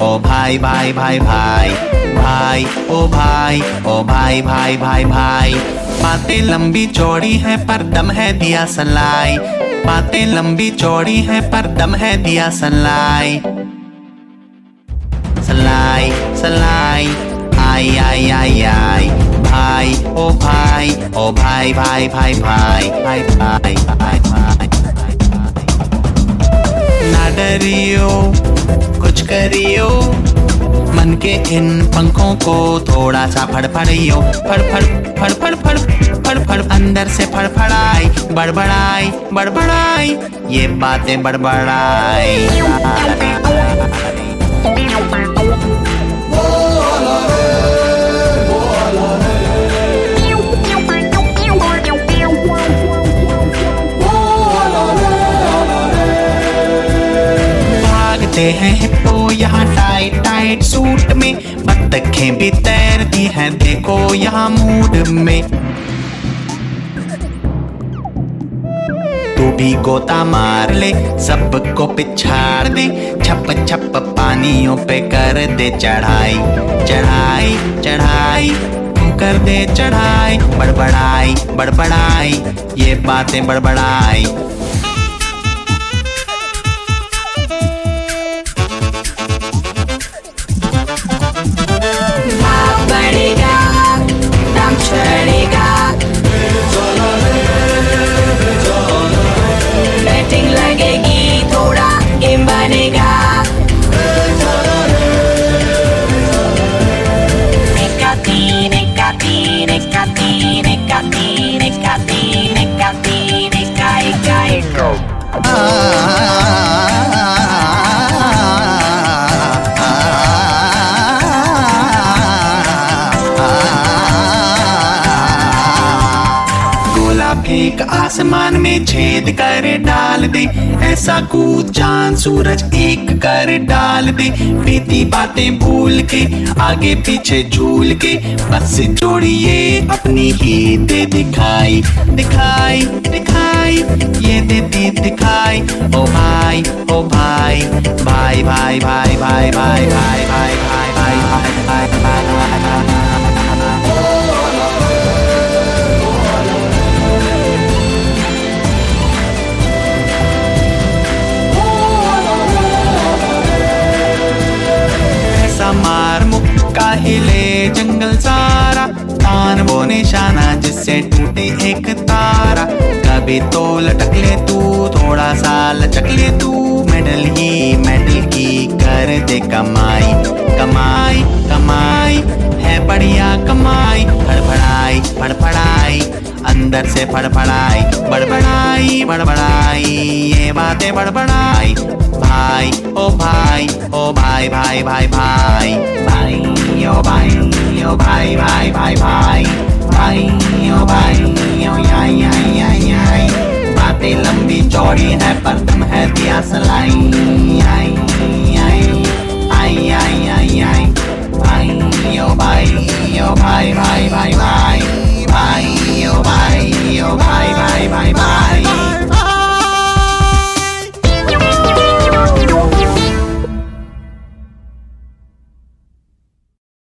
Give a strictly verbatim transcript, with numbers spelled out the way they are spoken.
ओ भाई भाई भाई भाई भाई ओ भाई ओ भाई भाई भाई भाई। बातें लंबी चौड़ी है पर दम है दिया सलाई, बातें लंबी चौड़ी है पर दम है दिया सलाई। सलाई सलाई आई आई आई आई भाई ओ भाई ओ भाई भाई भाई भाई भाई भाई भाई भाई। ना डरियो कुछ करियो, मन के इन पंखों को थोड़ा सा फड़फड़ियो। फड़ फड़ फड़ फड़ फड़ फड़ फड़ अंदर से फड़फड़ाई, बड़बड़ाई बड़बड़ाई ये बातें बड़बड़ाई। भागते हैं हिप्पो यहाँ टाइट टाइट सूट में, बत्तखें भी तैरती हैं देखो यहाँ मूड में। तू भी गोता मार ले सबको पिछाड़ दे, छप छप पानियों पे कर दे चढ़ाई चढ़ाई चढ़ाई तू कर दे चढ़ाई। बड़बड़ाई बड़बड़ाई ये बातें बड़बड़ाई। बढ़ेगा दम चढ़ेगा, बैटिंग लगेगी थोड़ा गेम बनेगा। निका तीन निका तीन निका तीन निका तीन निका तीन निका तीन निका इका इको। फेंक आसमान में छेद कर डाल दे, ऐसा कूद चांद सूरज एक कर डाल दे। बीती बातें भूल के आगे पीछे झूल के, बस जोड़िए अपनी ही दे दिखाई दिखाई दिखाई ये देती दिखाई। ओ भाई ओ भाई भाई भाई भाई भाई भाई भाई भाई भाई भाई भाई भाई भाई। मार मुक्का हिले जंगल सारा, तान वो निशाना जिससे टूटे एक तारा। कभी तो लटक ले तू थोड़ा सा लचक ले तू, मेडल ही मेडल की कर दे कमाई कमाई कमाई है बढ़िया कमाई। फड़फड़ाई फड़फड़ाई अंदर से फड़फड़ाई, बड़बड़ाई बड़बड़ाई ये बातें बड़बड़ाई। भाई ओ भाई ओ भाई भाई भाई भाई भाई ओ भाई ओ भाई भाई भाई भाई भाई ओ भाई ओ याई याई याई याई। बातें लंबी चौड़ी है पर तुम है दिया सलाई।